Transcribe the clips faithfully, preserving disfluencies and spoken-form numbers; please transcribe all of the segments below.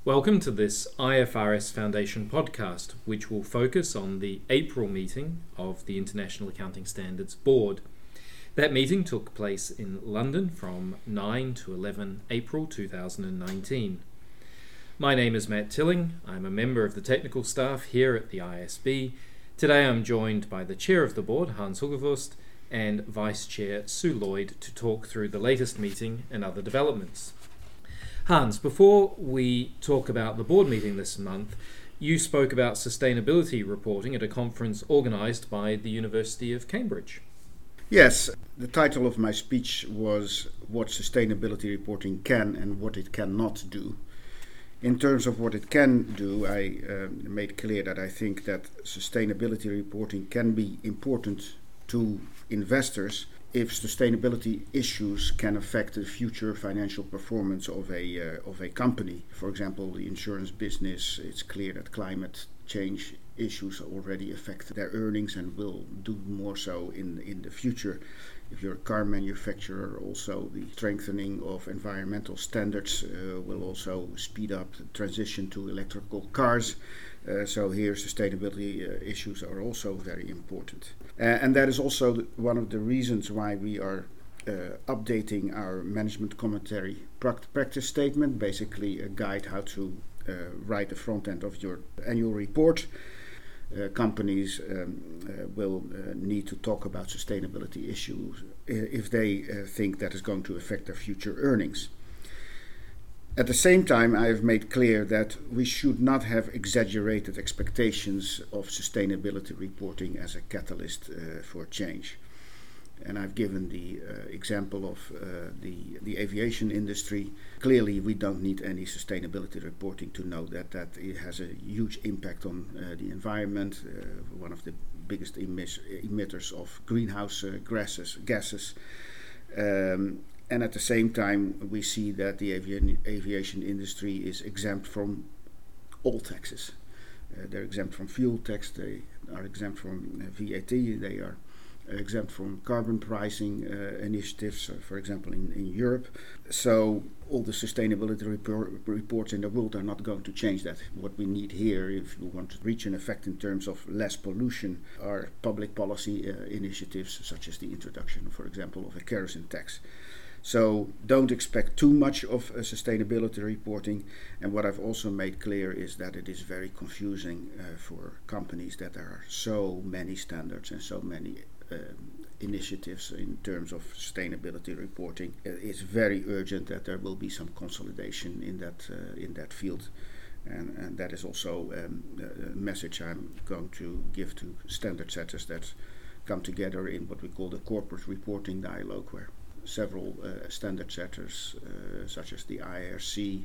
Welcome to this I F R S Foundation podcast, which will focus on the April meeting of the International Accounting Standards Board. That meeting took place in London from nine to eleven April two thousand nineteen. My name is Matt Tilling. I'm a member of the technical staff here at the I S B. Today I'm joined by the Chair of the Board, Hans Hugevust, and Vice Chair Sue Lloyd to talk through the latest meeting and other developments. Hans, before we talk about the board meeting this month, you spoke about sustainability reporting at a conference organised by the University of Cambridge. Yes, the title of my speech was What Sustainability Reporting Can and What It Cannot Do. In terms of what it can do, I uh, made clear that I think that sustainability reporting can be important to investors if sustainability issues can affect the future financial performance of a uh, of a company. For example, the insurance business, it's clear that climate change issues already affect their earnings and will do more so in, in the future. If you're a car manufacturer, also the strengthening of environmental standards uh, will also speed up the transition to electrical cars. Uh, so here sustainability uh, issues are also very important. Uh, and that is also the, one of the reasons why we are uh, updating our management commentary practice statement, basically a guide how to uh, write the front end of your annual report. Uh, companies um, uh, will uh, need to talk about sustainability issues if they uh, think that is going to affect their future earnings. At the same time, I have made clear that we should not have exaggerated expectations of sustainability reporting as a catalyst uh, for change. And I've given the uh, example of uh, the, the aviation industry. Clearly, we don't need any sustainability reporting to know that, that it has a huge impact on uh, the environment, uh, one of the biggest emis- emitters of greenhouse uh, gases. gases. Um, and at the same time, we see that the avian, aviation industry is exempt from all taxes. Uh, they're exempt from fuel tax, they are exempt from uh, V A T, they are exempt from carbon pricing uh, initiatives, uh, for example, in, in Europe. So all the sustainability report, reports in the world are not going to change that. What we need here, if we want to reach an effect in terms of less pollution, are public policy uh, initiatives, such as the introduction, for example, of a kerosene tax. So don't expect too much of uh, sustainability reporting. And what I've also made clear is that it is very confusing uh, for companies that there are so many standards and so many Uh, initiatives in terms of sustainability reporting. Uh, it's very urgent that there will be some consolidation in that uh, in that field, and, and that is also um, a message I'm going to give to standard setters that come together in what we call the corporate reporting dialogue, where several uh, standard setters, uh, such as the I R C,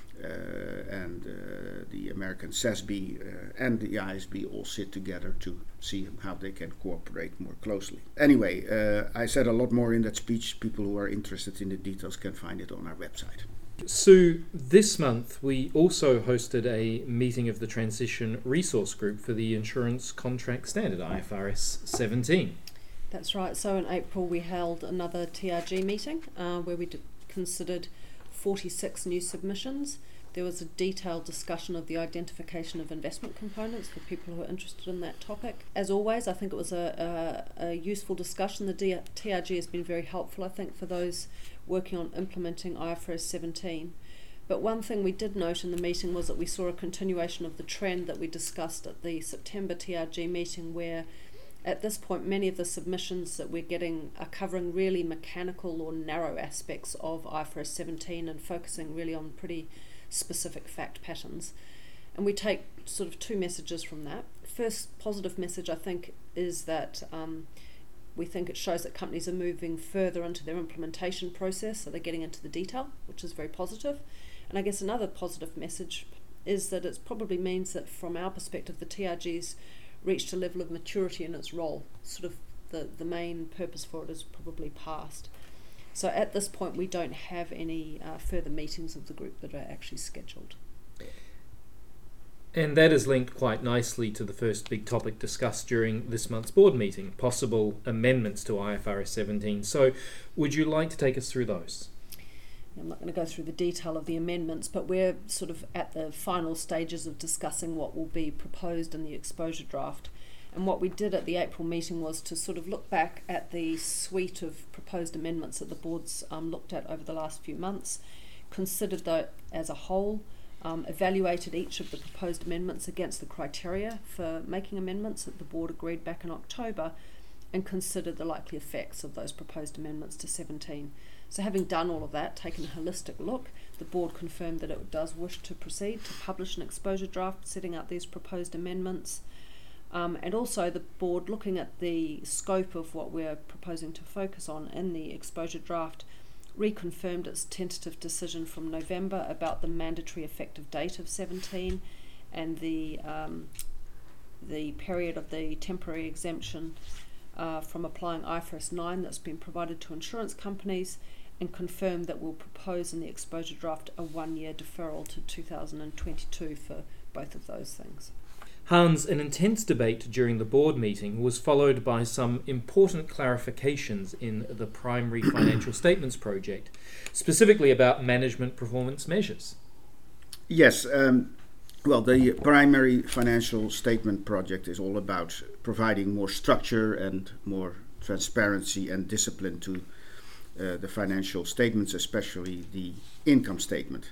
Uh, and uh, the American S A S B uh, and the I S B all sit together to see how they can cooperate more closely. Anyway, uh, I said a lot more in that speech. People who are interested in the details can find it on our website. Sue, this month we also hosted a meeting of the Transition Resource Group for the Insurance Contract Standard, I F R S seventeen. That's right. So in April we held another T R G meeting uh, where we d- considered forty-six new submissions. There was a detailed discussion of the identification of investment components for people who are interested in that topic. As always, I think it was a, a, a useful discussion. The D- T R G has been very helpful, I think, for those working on implementing I F R S seventeen. But one thing we did note in the meeting was that we saw a continuation of the trend that we discussed at the September T R G meeting, where at this point, many of the submissions that we're getting are covering really mechanical or narrow aspects of I F R S seventeen and focusing really on pretty specific fact patterns. And we take sort of two messages from that. First positive message, I think, is that um, we think it shows that companies are moving further into their implementation process, so they're getting into the detail, which is very positive. And I guess another positive message is that it probably means that from our perspective, the T R G's reached a level of maturity in its role. Sort of the, the main purpose for it is probably past. So at this point we don't have any uh, further meetings of the group that are actually scheduled. And that is linked quite nicely to the first big topic discussed during this month's board meeting, possible amendments to I F R S seventeen. So would you like to take us through those? I'm not going to go through the detail of the amendments, but we're sort of at the final stages of discussing what will be proposed in the exposure draft. And what we did at the April meeting was to sort of look back at the suite of proposed amendments that the board's um, looked at over the last few months, considered that as a whole, um, evaluated each of the proposed amendments against the criteria for making amendments that the board agreed back in October, and considered the likely effects of those proposed amendments to seventeen. So having done all of that, taken a holistic look, the board confirmed that it does wish to proceed to publish an exposure draft setting out these proposed amendments. Um, and also the board, looking at the scope of what we're proposing to focus on in the exposure draft, reconfirmed its tentative decision from November about the mandatory effective date of seventeen and the um, the period of the temporary exemption uh, from applying I F R S nine that's been provided to insurance companies, and confirmed that we'll propose in the exposure draft a one-year deferral to two thousand twenty-two for both of those things. Hans, an intense debate during the board meeting was followed by some important clarifications in the primary financial statements project, specifically about management performance measures. Yes, um, well, the primary financial statement project is all about providing more structure and more transparency and discipline to uh, the financial statements, especially the income statement.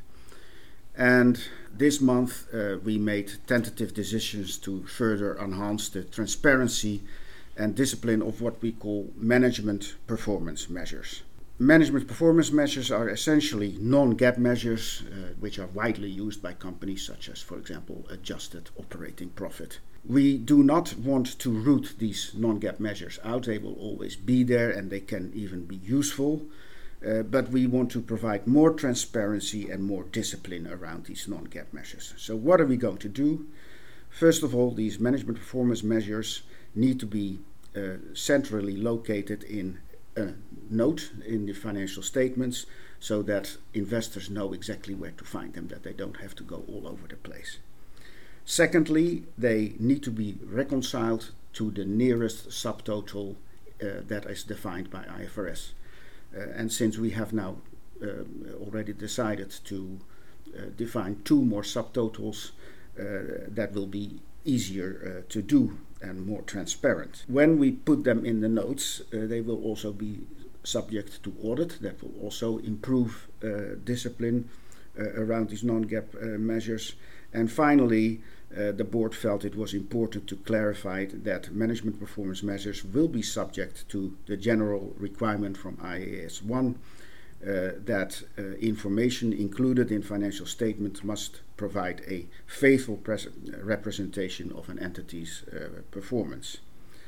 And this month uh, we made tentative decisions to further enhance the transparency and discipline of what we call management performance measures. Management performance measures are essentially non-GAAP measures uh, which are widely used by companies such as, for example, adjusted operating profit. We do not want to root these non-GAAP measures out. They will always be there and they can even be useful. Uh, but we want to provide more transparency and more discipline around these non-GAAP measures. So what are we going to do? First of all, these management performance measures need to be uh, centrally located in a note in the financial statements so that investors know exactly where to find them, that they don't have to go all over the place. Secondly, they need to be reconciled to the nearest subtotal uh, that is defined by I F R S. Uh, and since we have now uh, already decided to uh, define two more subtotals, uh, that will be easier uh, to do and more transparent. When we put them in the notes, uh, they will also be subject to audit. That will also improve uh, discipline uh, around these non-GAAP uh, measures. And finally, uh, the board felt it was important to clarify that management performance measures will be subject to the general requirement from I A S one uh, that uh, information included in financial statements must provide a faithful pres- representation of an entity's uh, performance.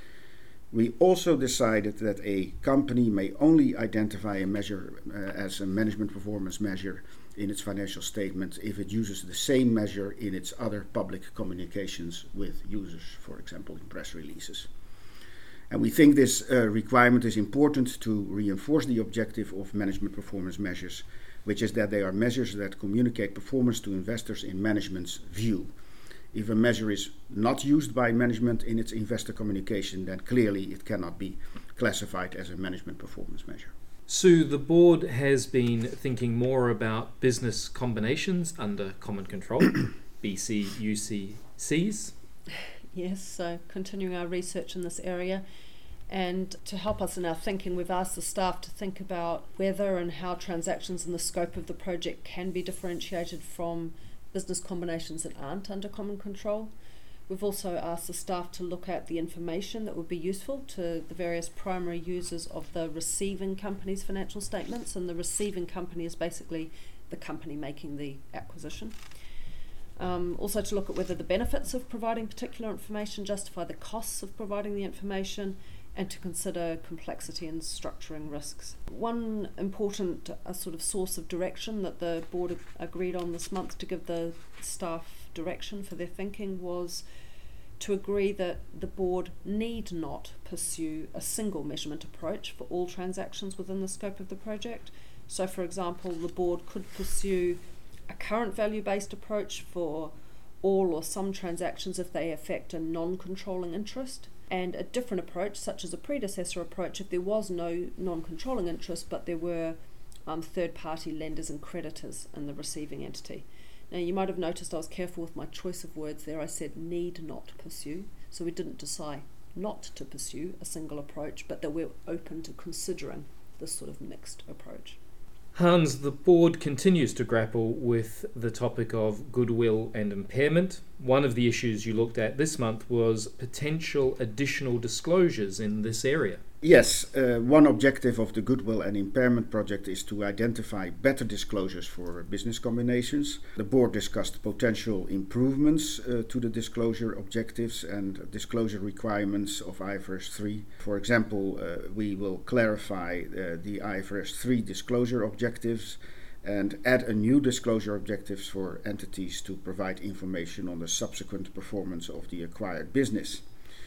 We also decided that a company may only identify a measure uh, as a management performance measure in its financial statement if it uses the same measure in its other public communications with users, for example, in press releases. And we think this uh, requirement is important to reinforce the objective of management performance measures, which is that they are measures that communicate performance to investors in management's view. If a measure is not used by management in its investor communication, then clearly it cannot be classified as a management performance measure. Sue, the board has been thinking more about business combinations under common control, B C U C Cs. Yes, so continuing our research in this area. And to help us in our thinking, we've asked the staff to think about whether and how transactions in the scope of the project can be differentiated from business combinations that aren't under common control. We've also asked the staff to look at the information that would be useful to the various primary users of the receiving company's financial statements, and the receiving company is basically the company making the acquisition. Um, also to look at whether the benefits of providing particular information justify the costs of providing the information, and to consider complexity and structuring risks. One important uh, sort of source of direction that the board ag- agreed on this month to give the staff direction for their thinking was to agree that the board need not pursue a single measurement approach for all transactions within the scope of the project. So, for example, the board could pursue a current value-based approach for all or some transactions if they affect a non-controlling interest, and a different approach, such as a predecessor approach, if there was no non-controlling interest but there were um, third-party lenders and creditors in the receiving entity. Now, you might have noticed I was careful with my choice of words there. I said need not pursue, so we didn't decide not to pursue a single approach, but that we're open to considering this sort of mixed approach. Hans, the board continues to grapple with the topic of goodwill and impairment. One of the issues you looked at this month was potential additional disclosures in this area. Yes, uh, one objective of the Goodwill and Impairment Project is to identify better disclosures for business combinations. The board discussed potential improvements uh, to the disclosure objectives and disclosure requirements of I F R S three. For example, uh, we will clarify uh, the I F R S three disclosure objectives and add a new disclosure objectives for entities to provide information on the subsequent performance of the acquired business.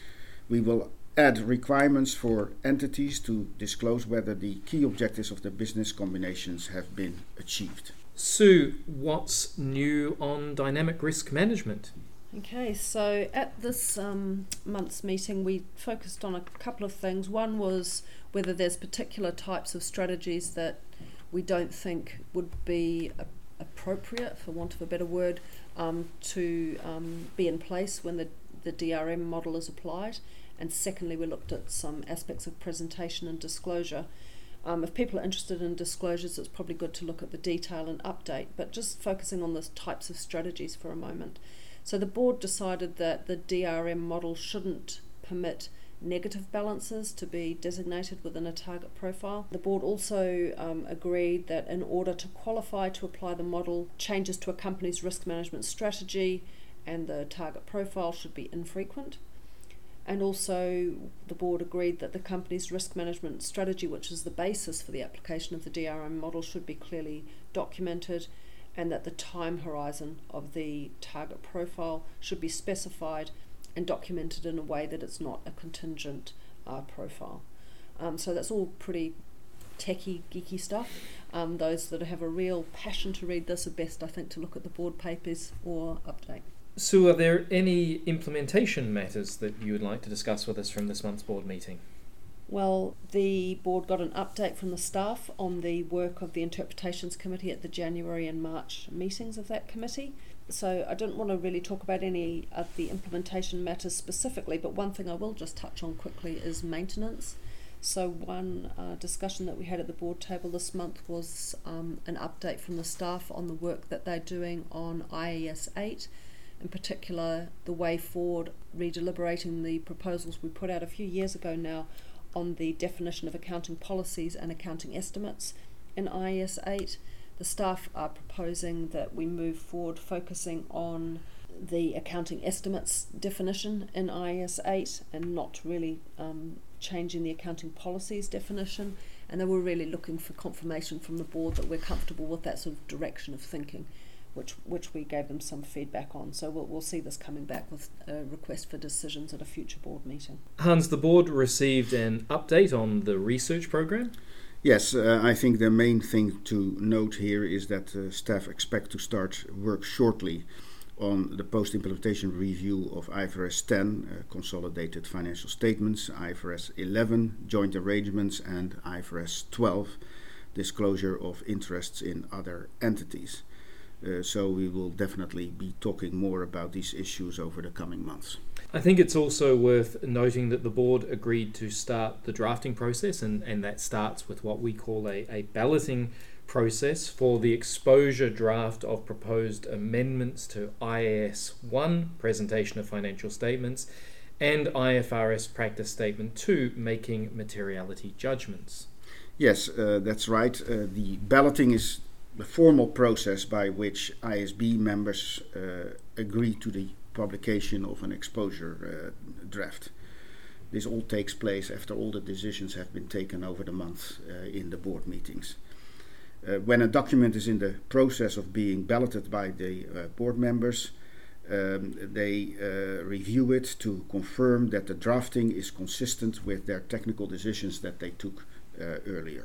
We will add requirements for entities to disclose whether the key objectives of the business combinations have been achieved. Sue, what's new on dynamic risk management? Okay, so at this um, month's meeting we focused on a couple of things. One was whether there's particular types of strategies that we don't think would be a- appropriate, for want of a better word, um, to um, be in place when the, the D R M model is applied. And secondly, we looked at some aspects of presentation and disclosure. Um, if people are interested in disclosures, it's probably good to look at the detail and update, but just focusing on the types of strategies for a moment. So the board decided that the D R M model shouldn't permit negative balances to be designated within a target profile. The board also um, agreed that in order to qualify to apply the model, changes to a company's risk management strategy and the target profile should be infrequent. And also the board agreed that the company's risk management strategy, which is the basis for the application of the D R M model, should be clearly documented, and that the time horizon of the target profile should be specified and documented in a way that it's not a contingent uh, profile. Um, so that's all pretty techie, geeky stuff. Um, those that have a real passion to read this are best, I think, to look at the board papers or update. Sue, are there any implementation matters that you would like to discuss with us from this month's board meeting? Well, the board got an update from the staff on the work of the Interpretations Committee at the January and March meetings of that committee. So I don't want to really talk about any of the implementation matters specifically, but one thing I will just touch on quickly is maintenance. So one uh, discussion that we had at the board table this month was um, an update from the staff on the work that they're doing on I A S eight. In particular, the way forward, redeliberating the proposals we put out a few years ago now on the definition of accounting policies and accounting estimates in I A S eight. The staff are proposing that we move forward focusing on the accounting estimates definition in I A S eight and not really um, changing the accounting policies definition. And they were really looking for confirmation from the board that we're comfortable with that sort of direction of thinking, which which we gave them some feedback on. So we'll, we'll see this coming back with a request for decisions at a future board meeting. Hans, the board received an update on the research program? Yes, uh, I think the main thing to note here is that uh, staff expect to start work shortly on the post-implementation review of I F R S ten, uh, consolidated financial statements, I F R S eleven, joint arrangements, and I F R S twelve, disclosure of interests in other entities. Uh, so we will definitely be talking more about these issues over the coming months. I think it's also worth noting that the board agreed to start the drafting process, and, and that starts with what we call a, a balloting process for the exposure draft of proposed amendments to I A S one, presentation of financial statements, and I F R S practice statement two, making materiality judgments. Yes, uh, that's right. Uh, the balloting is the formal process by which I S B members uh, agree to the publication of an exposure uh, draft. This all takes place after all the decisions have been taken over the month uh, in the board meetings. Uh, when a document is in the process of being balloted by the uh, board members, um, they uh, review it to confirm that the drafting is consistent with their technical decisions that they took uh, earlier.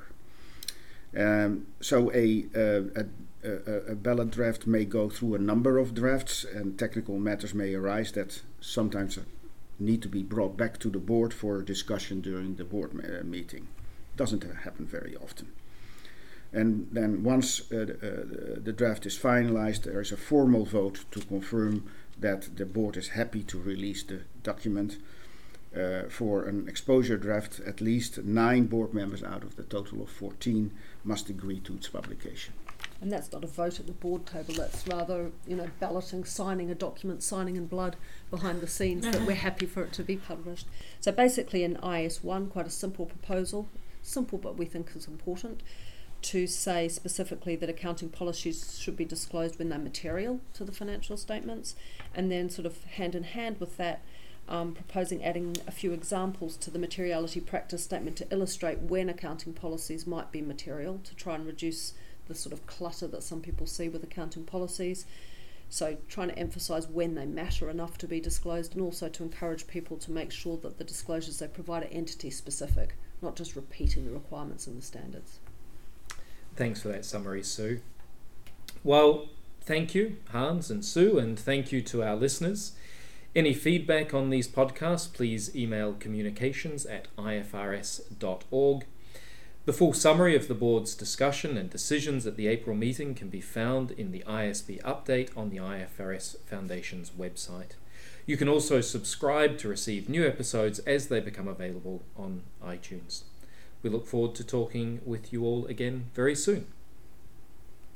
Um, so a, uh, a, a, a ballot draft may go through a number of drafts, and technical matters may arise that sometimes need to be brought back to the board for discussion during the board uh, meeting. Doesn't happen very often. And then once uh, the, uh, the draft is finalized, there is a formal vote to confirm that the board is happy to release the document. Uh, for an exposure draft, at least nine board members out of the total of fourteen must agree to its publication. And that's not a vote at the board table, that's rather, you know, balloting, signing a document, signing in blood behind the scenes that we're happy for it to be published. So basically in I S one, quite a simple proposal, simple but we think is important, to say specifically that accounting policies should be disclosed when they're material to the financial statements, and then sort of hand in hand with that, Um, proposing adding a few examples to the materiality practice statement to illustrate when accounting policies might be material, to try and reduce the sort of clutter that some people see with accounting policies. So trying to emphasise when they matter enough to be disclosed, and also to encourage people to make sure that the disclosures they provide are entity specific, not just repeating the requirements in the standards. Thanks for that summary, Sue. Well, thank you, Hans and Sue, and thank you to our listeners. Any feedback on these podcasts, please email communications at I F R S dot org. The full summary of the board's discussion and decisions at the April meeting can be found in the I S B update on the I F R S Foundation's website. You can also subscribe to receive new episodes as they become available on iTunes. We look forward to talking with you all again very soon.